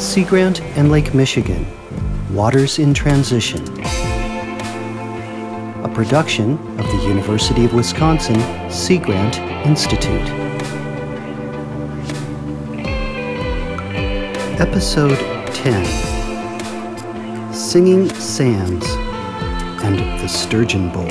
Sea Grant and Lake Michigan, Waters in Transition. A production of the University of Wisconsin Sea Grant Institute. Episode 10. Singing Sands and the Sturgeon Bowl.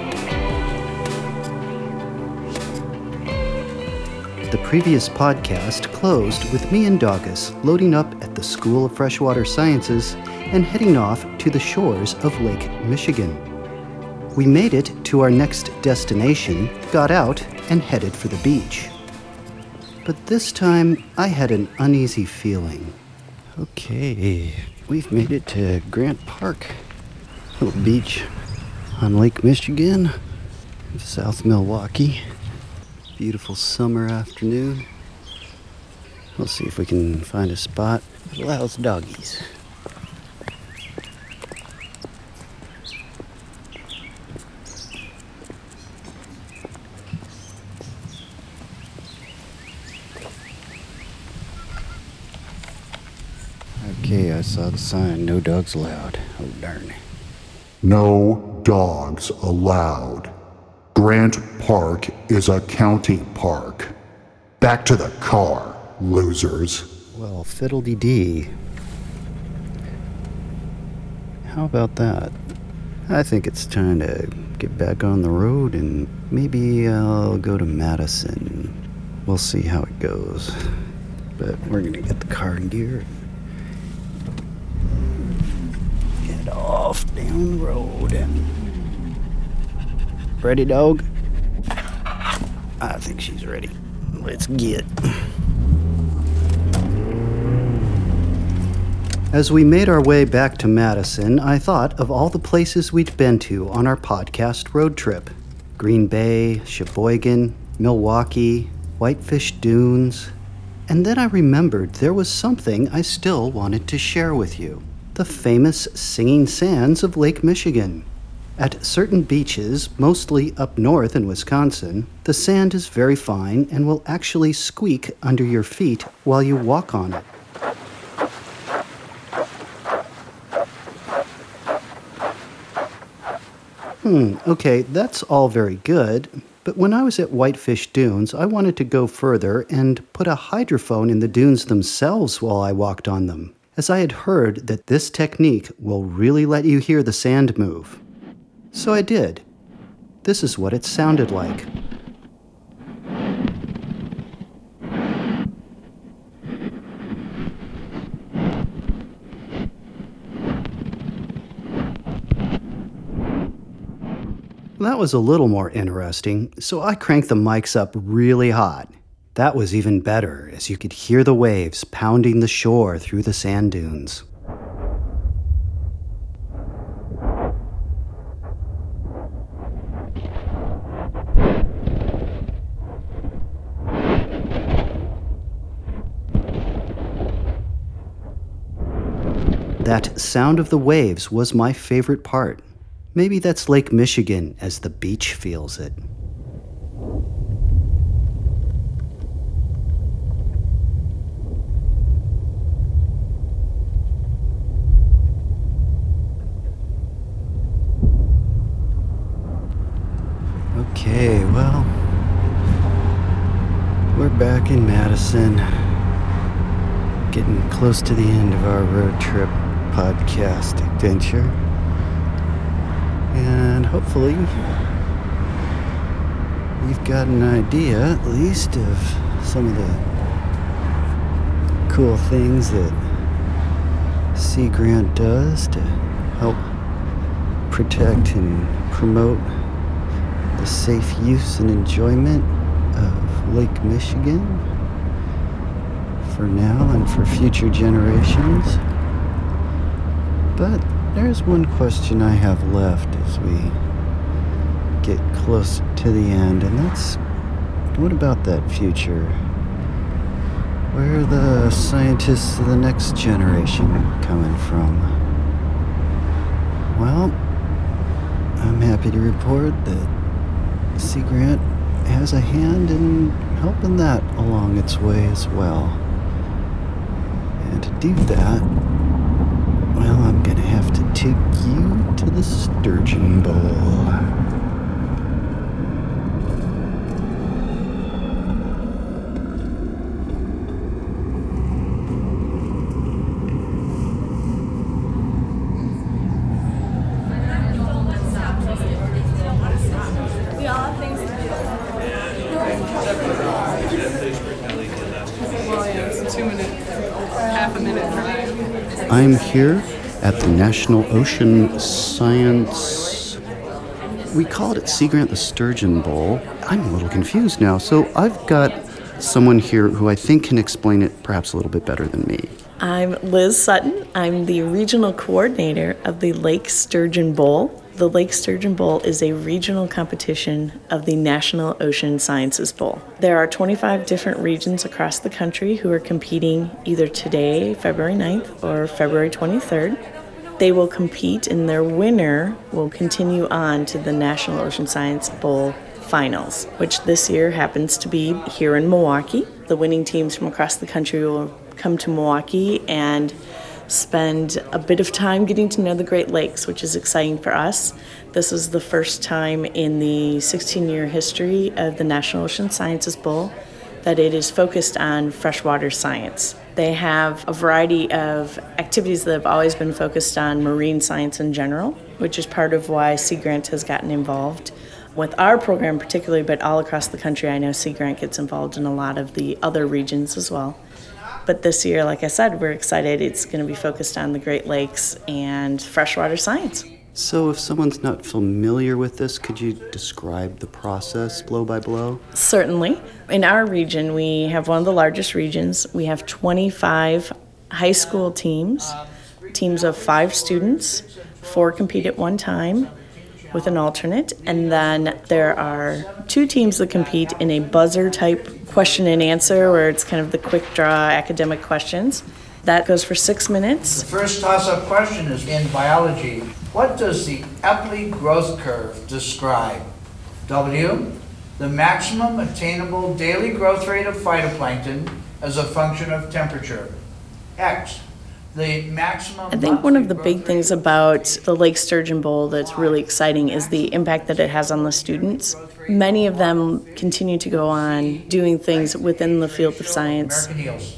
The previous podcast closed with me and Daugus loading up at the School of Freshwater Sciences and heading off to the shores of Lake Michigan. We made it to our next destination, got out, and headed for the beach. But this time, I had an uneasy feeling. Okay, we've made it to Grant Park, little beach on Lake Michigan, South Milwaukee. Beautiful summer afternoon. We'll see if we can find a spot that allows doggies. Okay, I saw the sign, no dogs allowed. Oh, darn. No dogs allowed. Grant Park is a county park. Back to the car, losers. Well, fiddle-dee-dee. How about that? I think it's time to get back on the road and maybe I'll go to Madison. We'll see how it goes. But we're gonna get the car in gear. Get off down the road. Ready, dog? I think she's ready. Let's get. As we made our way back to Madison, I thought of all the places we'd been to on our podcast road trip. Green Bay, Sheboygan, Milwaukee, Whitefish Dunes. And then I remembered there was something I still wanted to share with you. The famous singing sands of Lake Michigan. At certain beaches, mostly up north in Wisconsin, the sand is very fine and will actually squeak under your feet while you walk on it. Okay, that's all very good, but when I was at Whitefish Dunes, I wanted to go further and put a hydrophone in the dunes themselves while I walked on them, as I had heard that this technique will really let you hear the sand move. So I did. This is what it sounded like. That was a little more interesting, so I cranked the mics up really hot. That was even better, as you could hear the waves pounding the shore through the sand dunes. That sound of the waves was my favorite part. Maybe that's Lake Michigan as the beach feels it. Okay, well, we're back in Madison, getting close to the end of our road trip podcast adventure, and hopefully we've got an idea at least of some of the cool things that Sea Grant does to help protect and promote the safe use and enjoyment of Lake Michigan for now and for future generations. But there's one question I have left as we get close to the end, and that's, what about that future? Where are the scientists of the next generation coming from? Well, I'm happy to report that Sea Grant has a hand in helping that along its way as well. And to do that, well, I'm gonna have to take you to the Sturgeon Bowl. I'm here at the National Ocean Science. We called it Sea Grant the Sturgeon Bowl. I'm a little confused now, so I've got someone here who I think can explain it perhaps a little bit better than me. I'm Liz Sutton. I'm the regional coordinator of the Lake Sturgeon Bowl. The Lake Sturgeon Bowl is a regional competition of the National Ocean Sciences Bowl. There are 25 different regions across the country who are competing either today, February 9th, or February 23rd. They will compete, and their winner will continue on to the National Ocean Science Bowl Finals, which this year happens to be here in Milwaukee. The winning teams from across the country will come to Milwaukee and spend a bit of time getting to know the Great Lakes, which is exciting for us. This is the first time in the 16-year history of the National Ocean Sciences Bowl that it is focused on freshwater science. They have a variety of activities that have always been focused on marine science in general, which is part of why Sea Grant has gotten involved with our program particularly, but all across the country. I know Sea Grant gets involved in a lot of the other regions as well. But this year, like I said, we're excited. It's going to be focused on the Great Lakes and freshwater science. So if someone's not familiar with this, could you describe the process blow by blow? Certainly. In our region, we have one of the largest regions. We have 25 high school teams of 5 students. 4 compete at one time with an alternate. And then there are 2 teams that compete in a buzzer-type question and answer, where it's kind of the quick draw academic questions. That goes for 6 minutes. The first toss-up question is in biology. What does the Epley growth curve describe? W, the maximum attainable daily growth rate of phytoplankton as a function of temperature. X, the maximum. I think one of the big things about the Lake Sturgeon Bowl that's really exciting is the impact that it has on the students. Many of them continue to go on doing things within the field of science. American eels.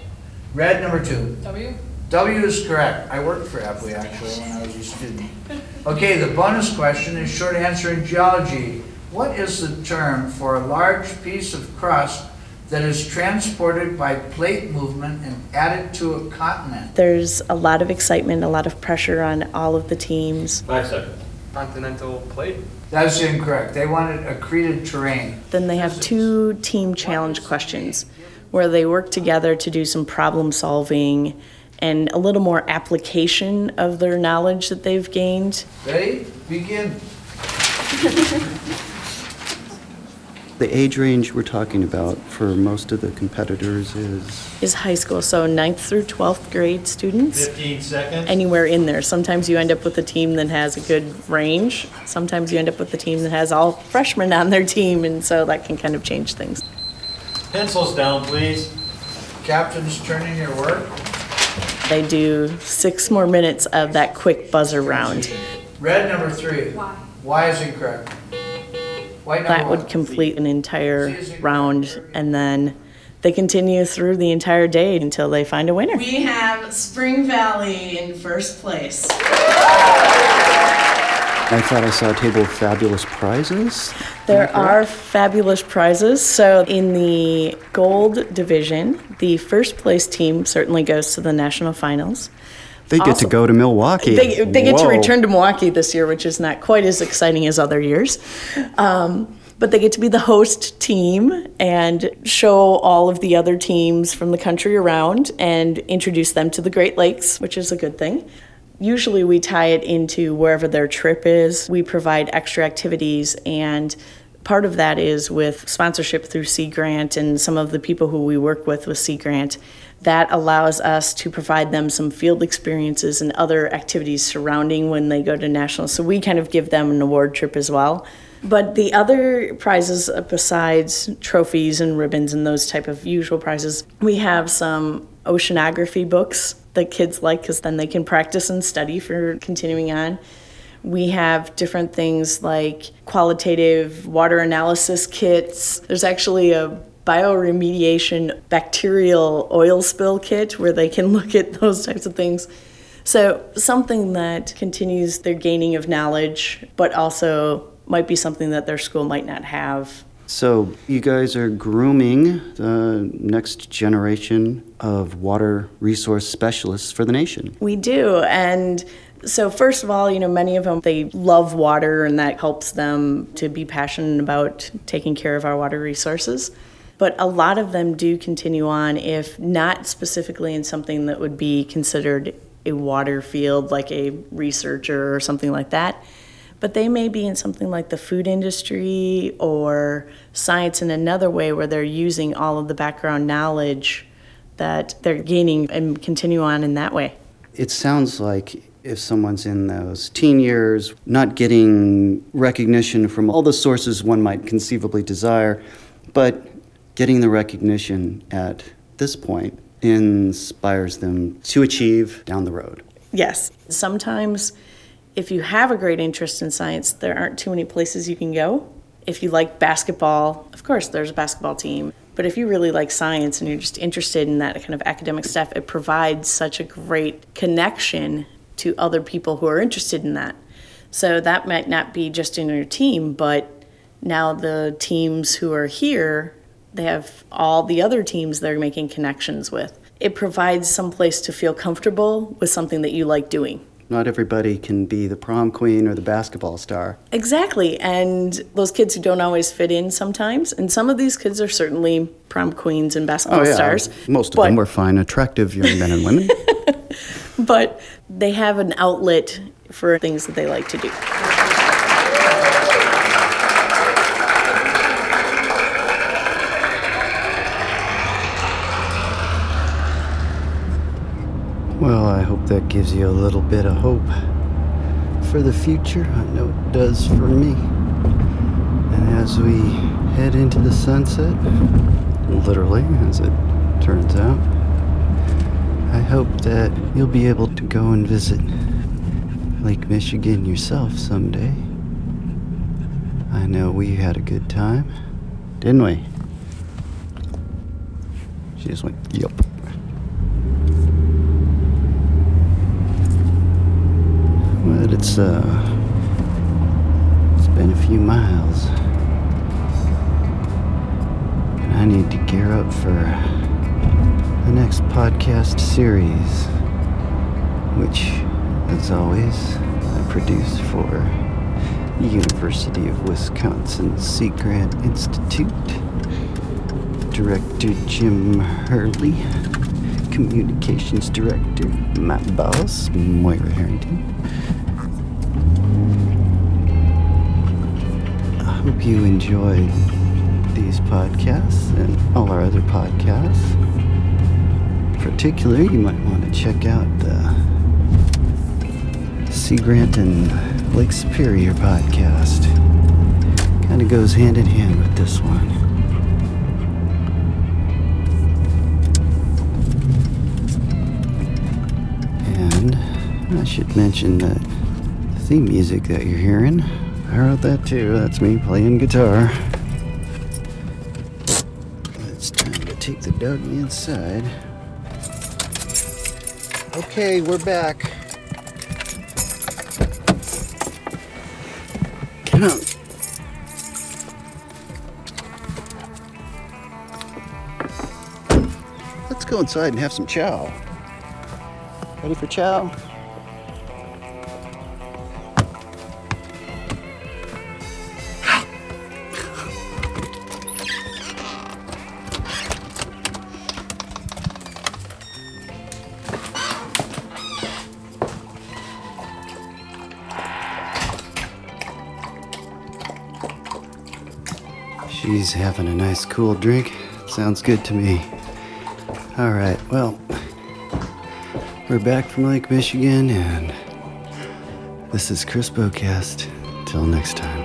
Red number 2. W? W is correct. I worked for Epley actually when I was a student. Okay, the bonus question is short answer in geology. What is the term for a large piece of crust that is transported by plate movement and added to a continent? There's a lot of excitement, a lot of pressure on all of the teams. 5 seconds. Continental plate? That's incorrect. They wanted accreted terrain. Then they have 2 team challenge questions where they work together to do some problem solving and a little more application of their knowledge that they've gained. Ready? Begin. The age range we're talking about for most of the competitors is High school, so 9th through 12th grade students. 15 seconds. Anywhere in there. Sometimes you end up with a team that has a good range. Sometimes you end up with a team that has all freshmen on their team, and so that can kind of change things. Pencils down, please. Captain's turning your work. They do 6 more minutes of that quick buzzer round. Red number 3. Y is incorrect. White number That 1. would complete an entire round, and then they continue through the entire day until they find a winner. We have Spring Valley in first place. I thought I saw a table of fabulous prizes. There are fabulous prizes. So in the gold division, the first place team certainly goes to the national finals. They get to go to Milwaukee. They get to Whoa. return to Milwaukee this year, which is not quite as exciting as other years. But they get to be the host team and show all of the other teams from the country around and introduce them to the Great Lakes, which is a good thing. Usually we tie it into wherever their trip is. We provide extra activities, and part of that is with sponsorship through Sea Grant and some of the people who we work with Sea Grant. That allows us to provide them some field experiences and other activities surrounding when they go to nationals. So we kind of give them an award trip as well. But the other prizes, besides trophies and ribbons and those type of usual prizes, we have some oceanography books that kids like because then they can practice and study for continuing on. We have different things like qualitative water analysis kits. There's actually a bioremediation bacterial oil spill kit where they can look at those types of things. So something that continues their gaining of knowledge, but also might be something that their school might not have. So you guys are grooming the next generation of water resource specialists for the nation. We do. And so first of all, many of them, they love water and that helps them to be passionate about taking care of our water resources. But a lot of them do continue on, if not specifically in something that would be considered a water field, like a researcher or something like that. But they may be in something like the food industry or science in another way where they're using all of the background knowledge that they're gaining and continue on in that way. It sounds like if someone's in those teen years, not getting recognition from all the sources one might conceivably desire, but getting the recognition at this point inspires them to achieve down the road. Yes. Sometimes if you have a great interest in science, there aren't too many places you can go. If you like basketball, of course, there's a basketball team. But if you really like science and you're just interested in that kind of academic stuff, it provides such a great connection to other people who are interested in that. So that might not be just in your team, but now the teams who are here, they have all the other teams they're making connections with. It provides some place to feel comfortable with something that you like doing. Not everybody can be the prom queen or the basketball star. Exactly, and those kids who don't always fit in sometimes, and some of these kids are certainly prom queens and basketball stars. Most of them were fine, attractive young men and women. But they have an outlet for things that they like to do. Well, I hope that gives you a little bit of hope for the future. I know it does for me. And as we head into the sunset, literally, as it turns out, I hope that you'll be able to go and visit Lake Michigan yourself someday. I know we had a good time, didn't we? She just went, yup. But it's been a few miles. And I need to gear up for the next podcast series, which, as always, I produce for the University of Wisconsin Sea Grant Institute. Director Jim Hurley, Communications Director, my boss, Moira Harrington. I hope you enjoyed these podcasts and all our other podcasts. In particular, you might want to check out the Sea Grant and Lake Superior podcast. Kind of goes hand in hand with this one. And I should mention that the theme music that you're hearing, I wrote that too. That's me playing guitar. It's time to take the doggy inside. Okay, we're back. Come on. Let's go inside and have some chow. Ready for chow? She's having a nice cool drink. Sounds good to me. All right, well, we're back from Lake Michigan, and this is Chris Bocast. Till next time.